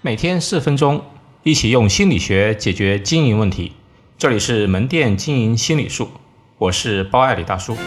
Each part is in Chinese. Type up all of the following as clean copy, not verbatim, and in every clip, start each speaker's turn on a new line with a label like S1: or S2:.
S1: 每天4分钟，一起用心理学解决经营问题。这里是门店经营心理术，我是包爱李大叔。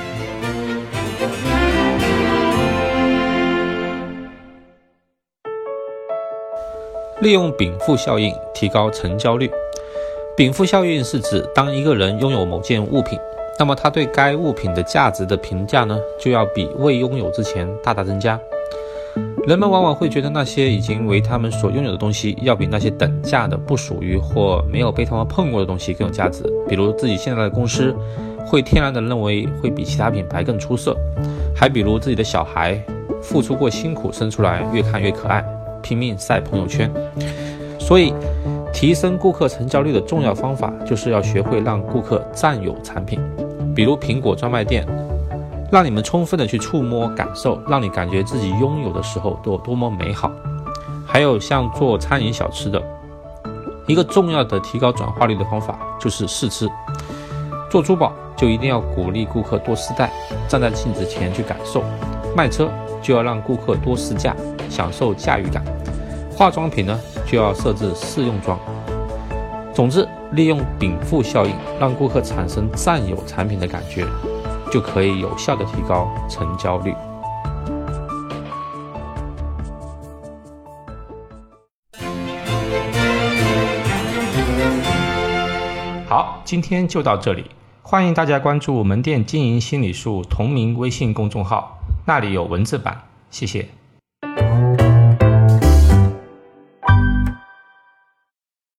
S2: 利用禀赋效应提高成交率。禀赋效应是指当一个人拥有某件物品，那么他对该物品的价值的评价呢，就要比未拥有之前大大增加。人们往往会觉得那些已经为他们所拥有的东西，要比那些等价的不属于或没有被他们碰过的东西更有价值。比如自己现在的公司，会天然的认为会比其他品牌更出色。还比如自己的小孩，付出过辛苦生出来，越看越可爱，拼命晒朋友圈。所以提升顾客成交率的重要方法，就是要学会让顾客占有产品。比如苹果专卖店，让你们充分的去触摸感受，让你感觉自己拥有的时候都有多么美好。还有像做餐饮小吃的，一个重要的提高转化率的方法就是试吃。做珠宝就一定要鼓励顾客多试戴，站在镜子前去感受。卖车就要让顾客多试驾，享受驾驭感。化妆品呢，就要设置试用装。总之，利用禀赋效应，让顾客产生占有产品的感觉，就可以有效的提高成交率。
S1: 好，今天就到这里，欢迎大家关注门店经营心理术同名微信公众号，那里有文字版，谢谢。